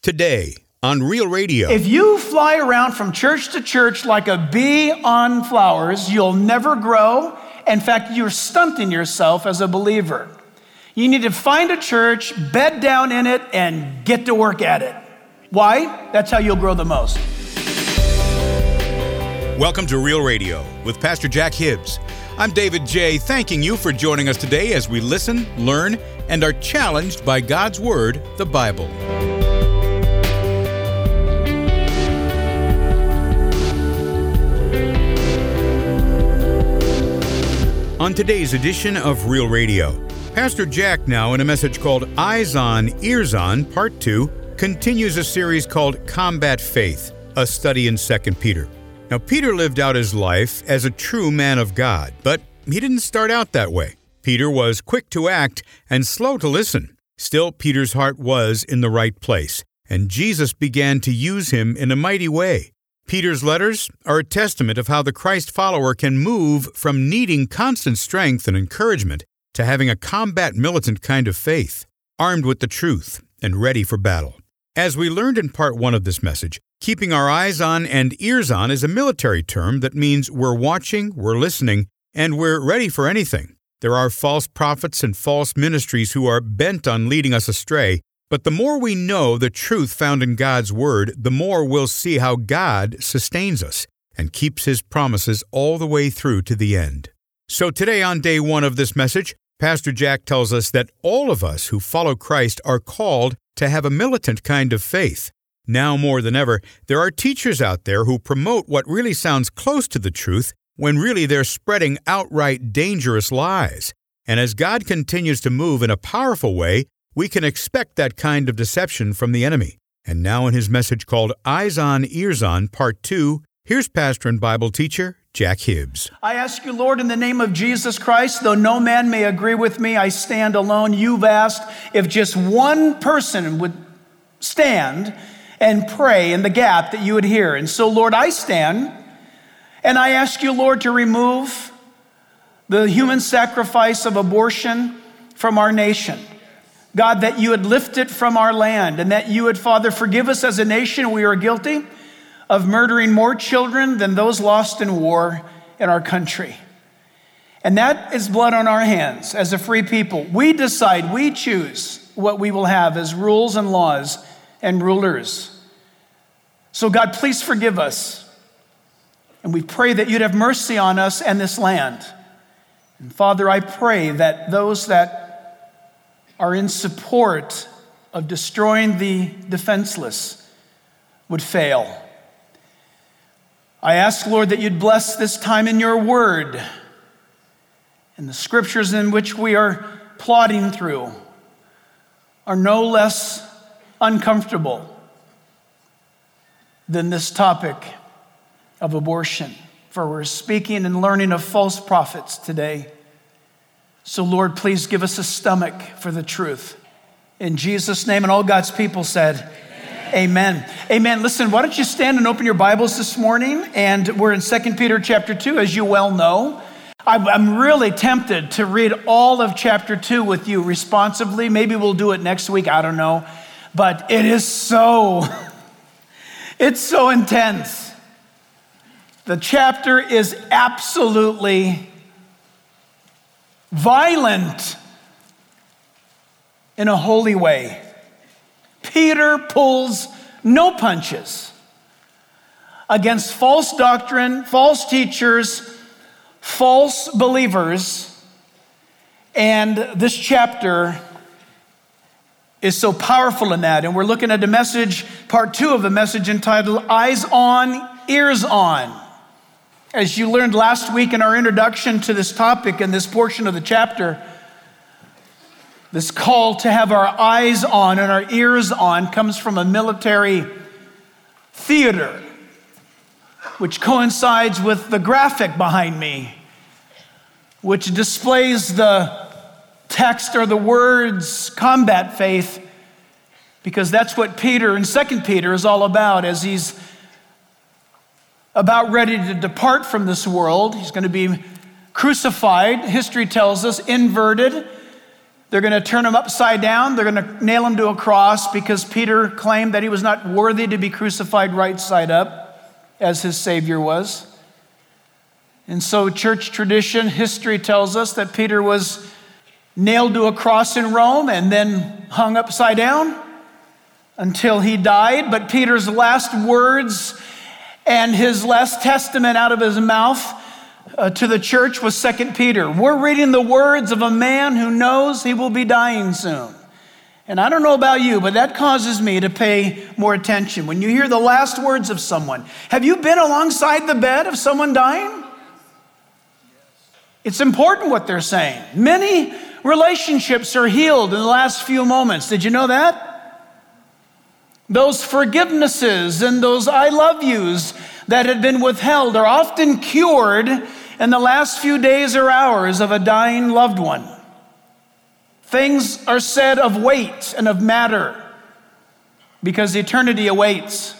Today on Real Radio. If you fly around from church to church like a bee on flowers, you'll never grow. In fact, you're stunting yourself as a believer. You need to find a church, bed down in it, and get to work at it. Why? That's how you'll grow the most. Welcome to Real Radio with Pastor Jack Hibbs. I'm David J., thanking you for joining us today as we listen, learn, and are challenged by God's Word, the Bible. On today's edition of Real Radio, Pastor Jack, now in a message called Eyes On, Ears On, Part 2, continues a series called Combat Faith, a study in 2 Peter. Now, Peter lived out his life as a true man of God, but he didn't start out that way. Peter was quick to act and slow to listen. Still, Peter's heart was in the right place, and Jesus began to use him in a mighty way. Peter's letters are a testament of how the Christ follower can move from needing constant strength and encouragement to having a combat militant kind of faith, armed with the truth and ready for battle. As we learned in part 1 of this message, keeping our eyes on and ears on is a military term that means we're watching, we're listening, and we're ready for anything. There are false prophets and false ministries who are bent on leading us astray, but the more we know the truth found in God's Word, the more we'll see how God sustains us and keeps His promises all the way through to the end. So today on day 1 of this message, Pastor Jack tells us that all of us who follow Christ are called to have a militant kind of faith. Now more than ever, there are teachers out there who promote what really sounds close to the truth when really they're spreading outright dangerous lies. And as God continues to move in a powerful way, we can expect that kind of deception from the enemy. And now in his message called Eyes On, Ears On, Part 2, here's pastor and Bible teacher Jack Hibbs. I ask you, Lord, in the name of Jesus Christ, though no man may agree with me, I stand alone. You've asked if just one person would stand and pray in the gap that you would hear. And so, Lord, I stand, and I ask you, Lord, to remove the human sacrifice of abortion from our nation. God, that you would lift it from our land, and that you would, Father, forgive us as a nation. We are guilty of murdering more children than those lost in war in our country. And that is blood on our hands as a free people. We decide, we choose what we will have as rules and laws and rulers. So God, please forgive us. And we pray that you'd have mercy on us and this land. And Father, I pray that those that are in support of destroying the defenseless would fail. I ask, Lord, that you'd bless this time in your word and the scriptures in which we are plodding through are no less uncomfortable than this topic of abortion. For we're speaking and learning of false prophets today. So, Lord, please give us a stomach for the truth. In Jesus' name, and all God's people said, Amen. Amen. Listen, why don't you stand and open your Bibles this morning? And we're in 2 Peter chapter 2, as you well know. I'm really tempted to read all of chapter 2 with you responsively. Maybe we'll do it next week. I don't know. But it is it's so intense. The chapter is absolutely violent in a holy way. Peter pulls no punches against false doctrine, false teachers, false believers. And this chapter is so powerful in that. And we're looking at the message, part 2 of the message entitled, Eyes On, Ears On. As you learned last week in our introduction to this topic and this portion of the chapter, this call to have our eyes on and our ears on comes from a military theater, which coincides with the graphic behind me, which displays the text or the words combat faith, because that's what Peter in 2 Peter is all about. As he's about ready to depart from this world, he's going to be crucified, history tells us, inverted, They're going to turn him upside down. They're going to nail him to a cross because Peter claimed that he was not worthy to be crucified right side up as his Savior was. And so church tradition, history tells us that Peter was nailed to a cross in Rome and then hung upside down until he died. But Peter's last words and his last testament out of his mouth to the church was 2 Peter. We're reading the words of a man who knows he will be dying soon. And I don't know about you, but that causes me to pay more attention. When you hear the last words of someone, have you been alongside the bed of someone dying? It's important what they're saying. Many relationships are healed in the last few moments. Did you know that? Those forgivenesses and those I love yous that had been withheld are often cured in the last few days or hours of a dying loved one. Things are said of weight and of matter because eternity awaits.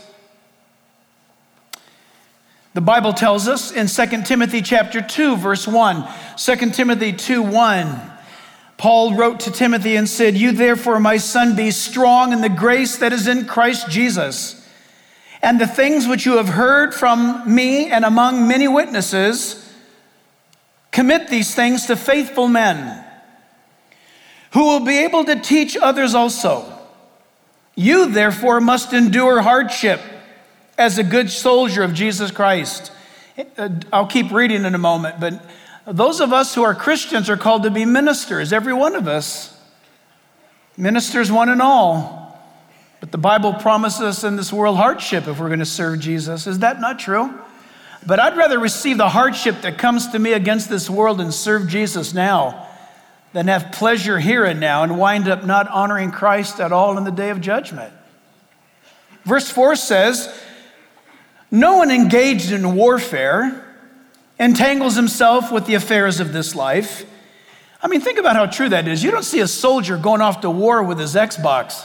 The Bible tells us in 2 Timothy chapter 2, verse 1, 2 Timothy 2:1, Paul wrote to Timothy and said, "You therefore, my son, be strong in the grace that is in Christ Jesus. And the things which you have heard from me and among many witnesses, commit these things to faithful men who will be able to teach others also. You therefore must endure hardship as a good soldier of Jesus Christ." I'll keep reading in a moment, but those of us who are Christians are called to be ministers, every one of us. Ministers one and all. But the Bible promises us in this world hardship if we're going to serve Jesus. Is that not true? But I'd rather receive the hardship that comes to me against this world and serve Jesus now than have pleasure here and now and wind up not honoring Christ at all in the day of judgment. Verse 4 says, "No one engaged in warfare entangles himself with the affairs of this life." I mean, think about how true that is. You don't see a soldier going off to war with his Xbox.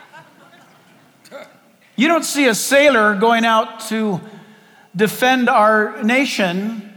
You don't see a sailor going out to defend our nation,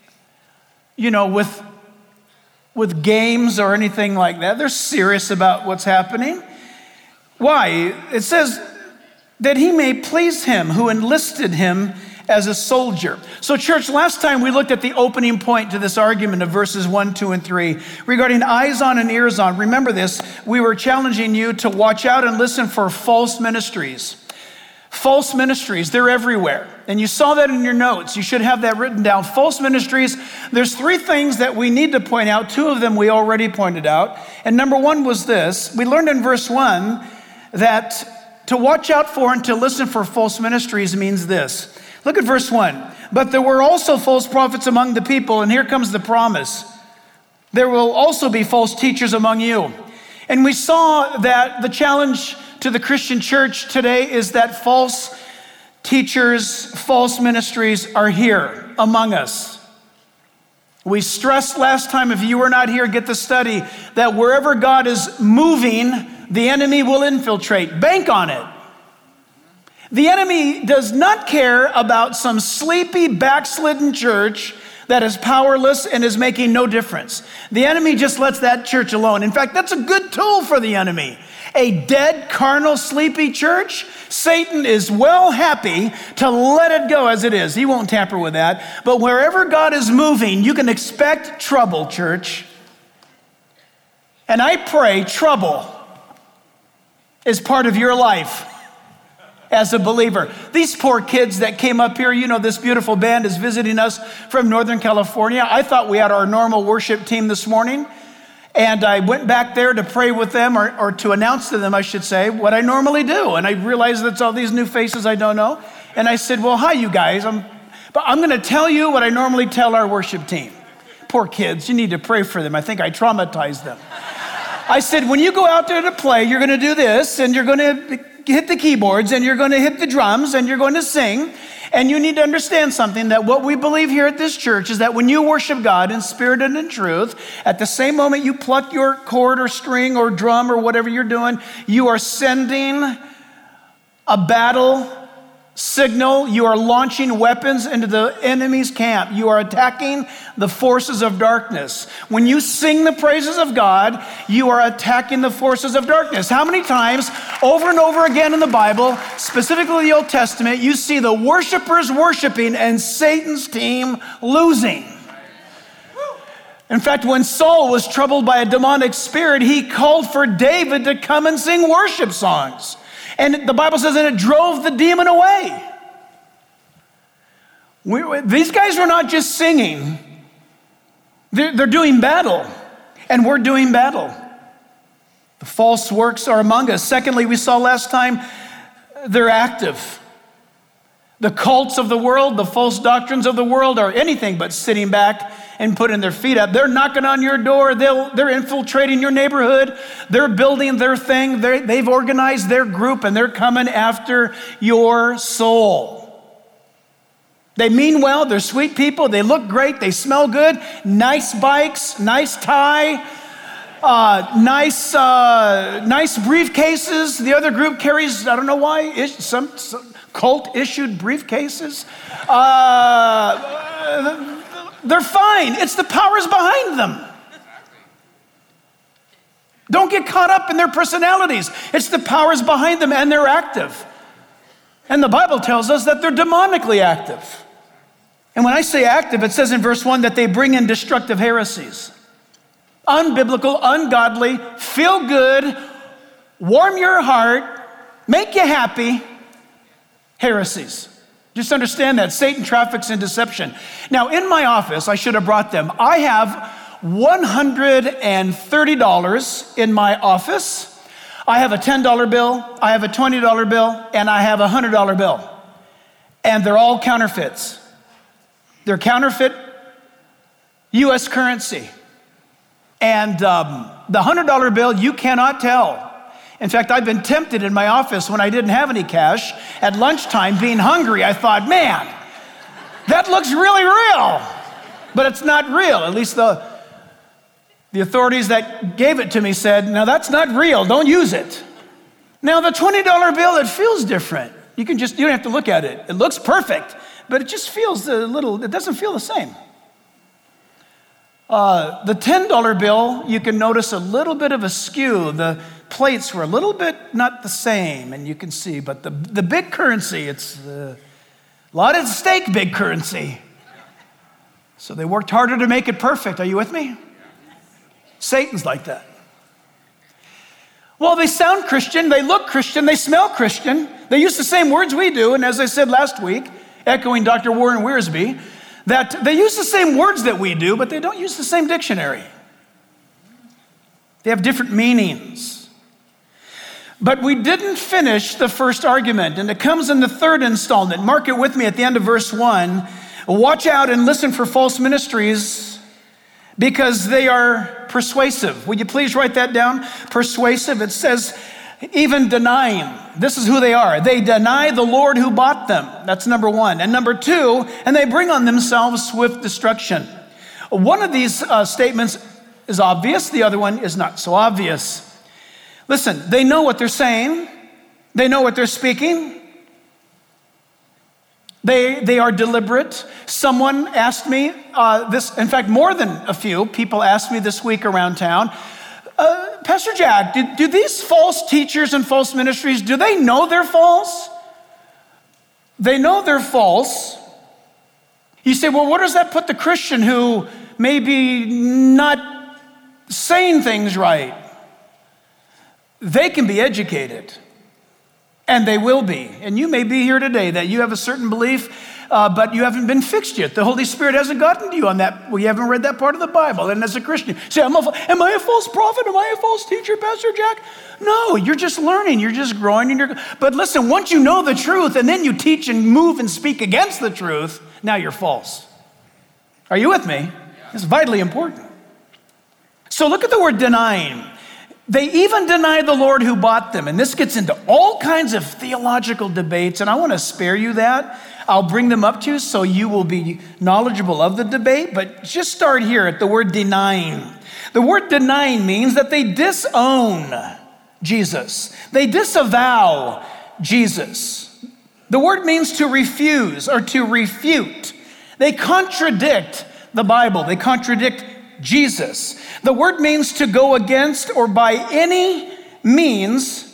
with games or anything like that. They're serious about what's happening. Why? It says that he may please him who enlisted him as a soldier. So church, last time we looked at the opening point to this argument of verses 1, 2, and 3 regarding eyes on and ears on. Remember this, we were challenging you to watch out and listen for false ministries. False ministries, they're everywhere. And you saw that in your notes. You should have that written down. False ministries, there's 3 things that we need to point out. 2 of them we already pointed out. And number 1 was this. We learned in verse 1 that to watch out for and to listen for false ministries means this. Look at verse 1. "But there were also false prophets among the people," and here comes the promise. "There will also be false teachers among you." And we saw that the challenge to the Christian church today is that false teachers, false ministries are here among us. We stressed last time, if you were not here, get the study, that wherever God is moving, the enemy will infiltrate. Bank on it. The enemy does not care about some sleepy, backslidden church that is powerless and is making no difference. The enemy just lets that church alone. In fact, that's a good tool for the enemy. A dead, carnal, sleepy church, Satan is well happy to let it go as it is. He won't tamper with that. But wherever God is moving, you can expect trouble, church. And I pray trouble is part of your life as a believer. These poor kids that came up here, this beautiful band is visiting us from Northern California. I thought we had our normal worship team this morning. And I went back there to pray with them, or to announce to them, I should say, what I normally do. And I realized that's all these new faces I don't know. And I said, "Well, hi, you guys. But I'm going to tell you what I normally tell our worship team." Poor kids, you need to pray for them. I think I traumatized them. I said, when you go out there to play, you're going to do this, and you're going to hit the keyboards, and you're going to hit the drums, and you're going to sing. And you need to understand something, that what we believe here at this church is that when you worship God in spirit and in truth, at the same moment you pluck your chord or string or drum or whatever you're doing, you are sending a battle signal. You are launching weapons into the enemy's camp. You are attacking the forces of darkness. When you sing the praises of God, you are attacking the forces of darkness. How many times, over and over again in the Bible, specifically the Old Testament, you see the worshipers worshiping and Satan's team losing? In fact, when Saul was troubled by a demonic spirit, he called for David to come and sing worship songs. And the Bible says that it drove the demon away. These guys were not just singing. They're doing battle. And we're doing battle. The false works are among us. Secondly, we saw last time, they're active. The cults of the world, the false doctrines of the world are anything but sitting back and putting their feet up. They're knocking on your door. They're infiltrating your neighborhood. They're building their thing. They've organized their group, and they're coming after your soul. They mean well. They're sweet people. They look great. They smell good. Nice bikes, nice tie, nice briefcases. The other group carries, I don't know why, some cult-issued briefcases. They're fine. It's the powers behind them. Don't get caught up in their personalities. It's the powers behind them, and they're active. And the Bible tells us that they're demonically active. And when I say active, it says in verse 1 that they bring in destructive heresies. Unbiblical, ungodly, feel good, warm your heart, make you happy heresies. Just understand that Satan traffics in deception. Now, in my office, I should have brought them. I have $130 in my office. I have a $10 bill, I have a $20 bill, and I have a $100 bill. And they're all counterfeits. They're counterfeit U.S. currency. And the $100 bill, you cannot tell. In fact, I've been tempted in my office when I didn't have any cash at lunchtime, being hungry. I thought, man, that looks really real. But it's not real. At least the authorities that gave it to me said, no, that's not real. Don't use it. Now, the $20 bill, it feels different. You don't have to look at it. It looks perfect, but it just feels it doesn't feel the same. The $10 bill, you can notice a little bit of a skew. The plates were a little bit not the same, and you can see, but the big currency, it's a lot at stake, big currency. So they worked harder to make it perfect. Are you with me? Satan's like that. Well, they sound Christian, they look Christian, they smell Christian. They use the same words we do, and as I said last week, echoing Dr. Warren Wiersbe, that they use the same words that we do, but they don't use the same dictionary. They have different meanings. But we didn't finish the first argument, and it comes in the third installment. Mark it with me at the end of verse 1. Watch out and listen for false ministries because they are persuasive. Would you please write that down? Persuasive. It says, even denying. This is who they are. They deny the Lord who bought them. That's number one. And number two, and they bring on themselves swift destruction. One of these statements is obvious. The other one is not so obvious. Listen, they know what they're saying. They know what they're speaking. They are deliberate. Someone asked me this, in fact, more than a few people asked me this week around town, Pastor Jack, do these false teachers and false ministries, do they know they're false? They know they're false. You say, well, where does that put the Christian who may be not saying things right? They can be educated, and they will be. And you may be here today that you have a certain belief, but you haven't been fixed yet. The Holy Spirit hasn't gotten to you on that. Well, you haven't read that part of the Bible. And as a Christian, you say, am I a false prophet? Am I a false teacher, Pastor Jack? No, you're just learning. You're just growing. But listen, once you know the truth, and then you teach and move and speak against the truth, now you're false. Are you with me? It's vitally important. So look at the word denying. They even deny the Lord who bought them. And this gets into all kinds of theological debates, and I want to spare you that. I'll bring them up to you so you will be knowledgeable of the debate, but just start here at the word denying. The word denying means that they disown Jesus. They disavow Jesus. The word means to refuse or to refute. They contradict the Bible. They contradict Jesus. The word means to go against or by any means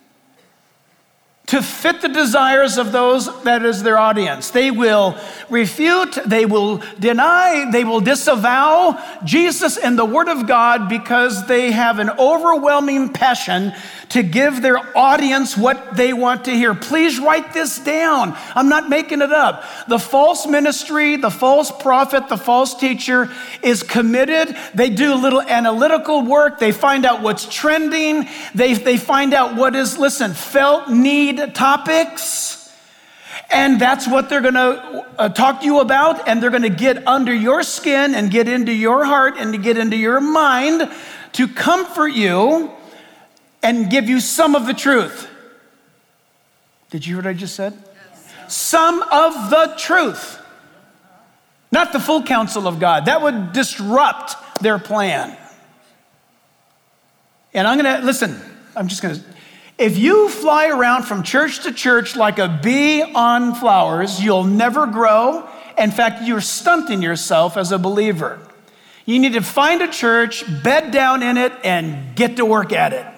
to fit the desires of those that is their audience. They will refute, they will deny, they will disavow Jesus and the Word of God because they have an overwhelming passion to give their audience what they want to hear. Please write this down. I'm not making it up. The false ministry, the false prophet, the false teacher is committed. They do a little analytical work. They find out what's trending. They find out what is, felt need topics. And that's what they're going to talk to you about. And they're going to get under your skin and get into your heart and to get into your mind to comfort you and give you some of the truth. Did you hear what I just said? Yes. Some of the truth. Not the full counsel of God. That would disrupt their plan. And if you fly around from church to church like a bee on flowers, you'll never grow. In fact, you're stunting yourself as a believer. You need to find a church, bed down in it, and get to work at it.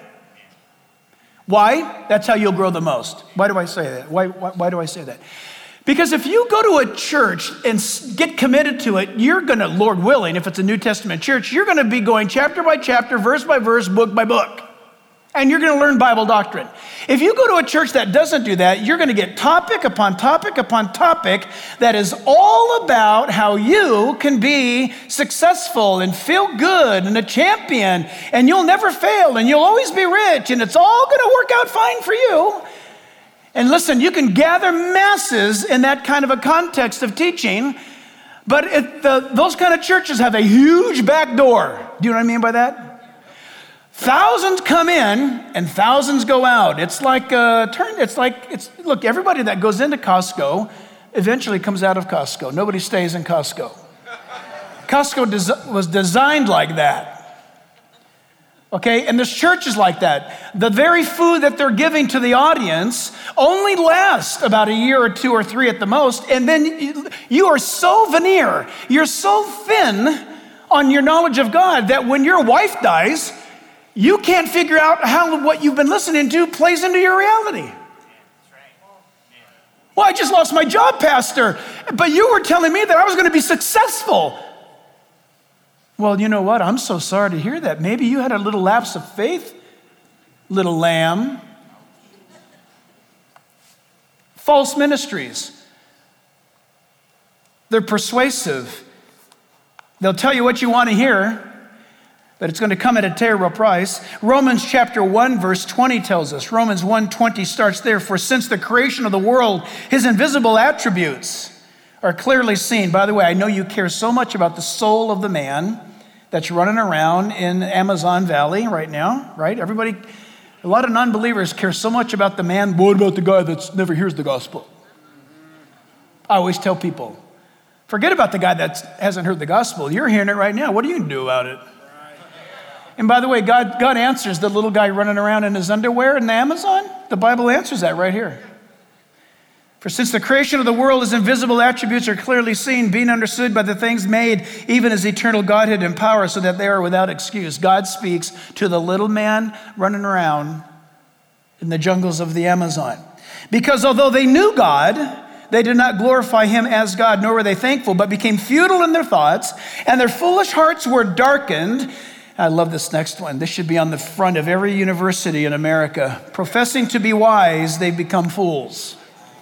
Why? That's how you'll grow the most. Why do I say that? Why do I say that? Because if you go to a church and get committed to it, you're going to, Lord willing, if it's a New Testament church, you're going to be going chapter by chapter, verse by verse, book by book. And you're going to learn Bible doctrine. If you go to a church that doesn't do that, you're going to get topic upon topic upon topic that is all about how you can be successful and feel good and a champion, and you'll never fail, and you'll always be rich, and it's all going to work out fine for you. And listen, you can gather masses in that kind of a context of teaching, but those kind of churches have a huge back door. Do you know what I mean by that? Thousands come in and thousands go out. It's like look, everybody that goes into Costco eventually comes out of Costco. Nobody stays in Costco. Costco was designed like that. Okay, and there's churches like that. The very food that they're giving to the audience only lasts about a year or two or three at the most, and then you are so veneer, you're so thin on your knowledge of God that when your wife dies, you can't figure out how what you've been listening to plays into your reality. Well, I just lost my job, Pastor, but you were telling me that I was going to be successful. Well, you know what? I'm so sorry to hear that. Maybe you had a little lapse of faith, little lamb. False ministries. They're persuasive. They'll tell you what you want to hear, but it's going to come at a terrible price. Romans chapter 1, verse 20 tells us. Romans 1:20 starts there. For since the creation of the world, his invisible attributes are clearly seen. By the way, I know you care so much about the soul of the man that's running around in Amazon Valley right now, right? Everybody, a lot of non-believers care so much about the man. What about the guy that never hears the gospel? I always tell people, forget about the guy that hasn't heard the gospel. You're hearing it right now. What are you going to do about it? And by the way, God answers the little guy running around in his underwear in Amazon. The Bible answers that right here. For since the creation of the world, his invisible attributes are clearly seen, being understood by the things made, even as eternal Godhead and power, so that they are without excuse. God speaks to the little man running around in the jungles of the Amazon. Because although they knew God, they did not glorify him as God, nor were they thankful, but became futile in their thoughts, and their foolish hearts were darkened. I love this next one. This should be on the front of every university in America. Professing to be wise, they become fools.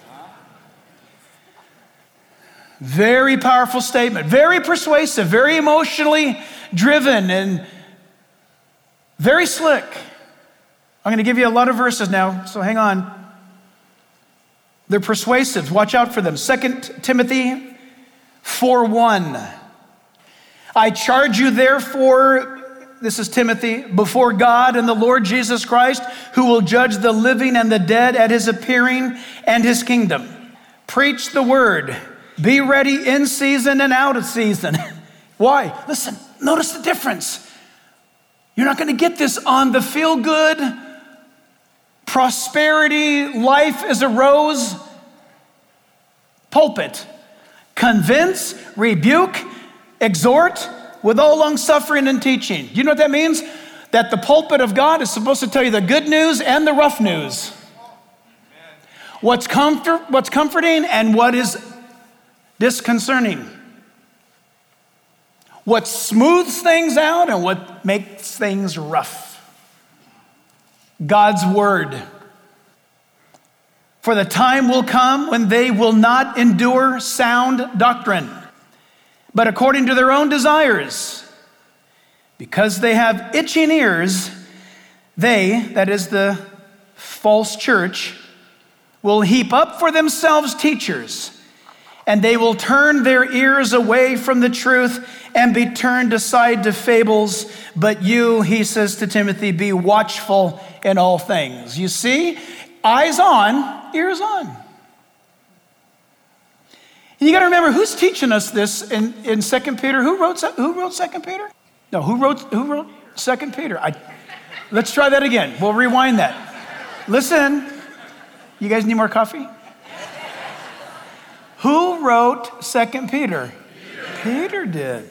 Very powerful statement, very persuasive, very emotionally driven, and very slick. I'm going to give you a lot of verses now, so hang on. They're persuasive. Watch out for them. 2 Timothy 4:1. I charge you therefore, this is Timothy, before God and the Lord Jesus Christ, who will judge the living and the dead at his appearing and his kingdom. Preach the word. Be ready in season and out of season. Why? Listen, notice the difference. You're not going to get this on the feel-good, prosperity, life is a rose pulpit. Convince, rebuke, exhort with all long suffering and teaching. Do you know what that means? That the pulpit of God is supposed to tell you the good news and the rough news. What's comforting and what is disconcerting. What smooths things out and what makes things rough. God's word. For the time will come when they will not endure sound doctrine, but according to their own desires. Because they have itching ears, they, that is the false church, will heap up for themselves teachers, and they will turn their ears away from the truth and be turned aside to fables. But you, he says to Timothy, be watchful in all things. You see, eyes on, ears on. You got to remember who's teaching us this in 2 Peter. Who wrote 2 Peter? No, who wrote 2 Peter? Let's try that again. We'll rewind that. Listen, you guys need more coffee? Who wrote 2 Peter? Peter did.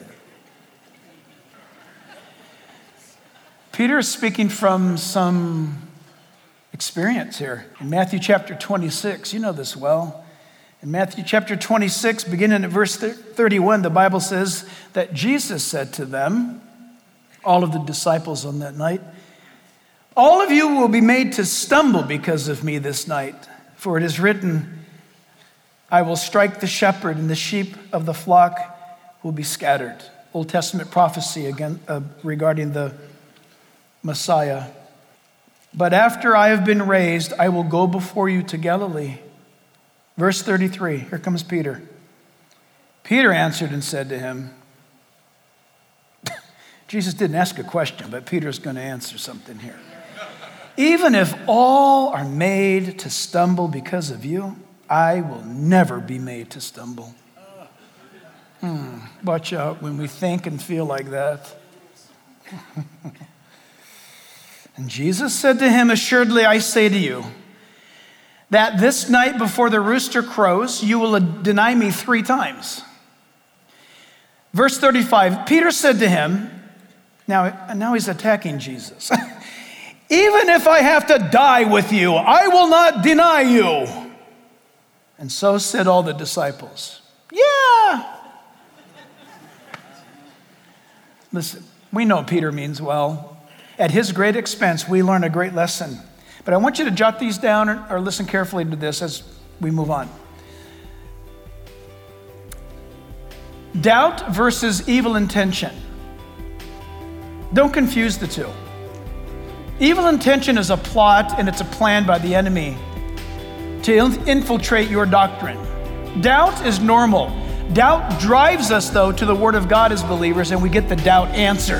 Peter is speaking from some experience here. In Matthew chapter 26, you know this well. In Matthew chapter 26, beginning at verse 31, the Bible says that Jesus said to them, all of the disciples on that night, all of you will be made to stumble because of me this night, for it is written, I will strike the shepherd and the sheep of the flock will be scattered. Old Testament prophecy again regarding the Messiah. But after I have been raised, I will go before you to Galilee. Verse 33, here comes Peter. Peter answered and said to him, Jesus didn't ask a question, but Peter's going to answer something here. Even if all are made to stumble because of you, I will never be made to stumble. Watch out when we think and feel like that. And Jesus said to him, assuredly I say to you, that this night before the rooster crows, you will deny me 3 times. Verse 35, Peter said to him, now he's attacking Jesus. Even if I have to die with you, I will not deny you. And so said all the disciples. Yeah. Listen, we know Peter means well. At his great expense, we learn a great lesson. But I want you to jot these down or listen carefully to this as we move on. Doubt versus evil intention. Don't confuse the two. Evil intention is a plot and it's a plan by the enemy to infiltrate your doctrine. Doubt is normal. Doubt drives us, though, to the Word of God as believers, and we get the doubt answered.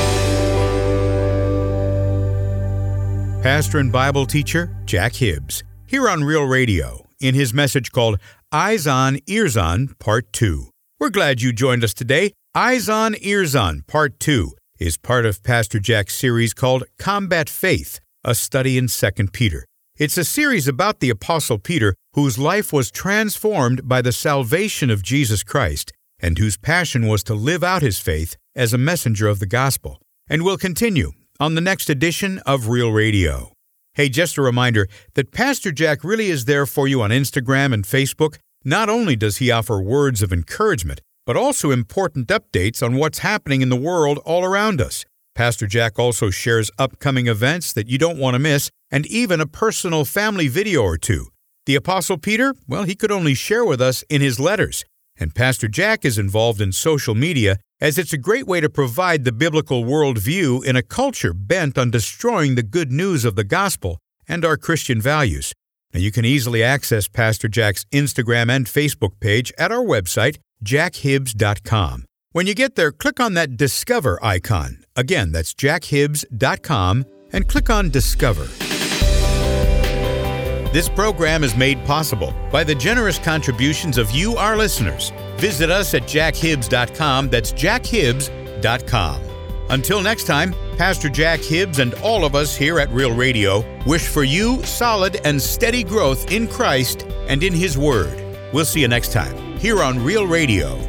Pastor and Bible teacher Jack Hibbs, here on Real Radio, in his message called Eyes On, Ears On, Part 2. We're glad you joined us today. Eyes On, Ears On, Part 2 is part of Pastor Jack's series called Combat Faith, a study in 2 Peter. It's a series about the Apostle Peter, whose life was transformed by the salvation of Jesus Christ, and whose passion was to live out his faith as a messenger of the gospel. And we'll continue on the next edition of Real Radio. Hey, just a reminder that Pastor Jack really is there for you on Instagram and Facebook. Not only does he offer words of encouragement, but also important updates on what's happening in the world all around us. Pastor Jack also shares upcoming events that you don't want to miss, and even a personal family video or two. The Apostle Peter, well, he could only share with us in his letters. And Pastor Jack is involved in social media, as it's a great way to provide the biblical worldview in a culture bent on destroying the good news of the gospel and our Christian values. Now, you can easily access Pastor Jack's Instagram and Facebook page at our website, jackhibbs.com. When you get there, click on that Discover icon. Again, that's jackhibbs.com, and click on Discover. This program is made possible by the generous contributions of you, our listeners. Visit us at jackhibbs.com. That's jackhibbs.com. Until next time, Pastor Jack Hibbs and all of us here at Real Radio wish for you solid and steady growth in Christ and in His Word. We'll see you next time here on Real Radio.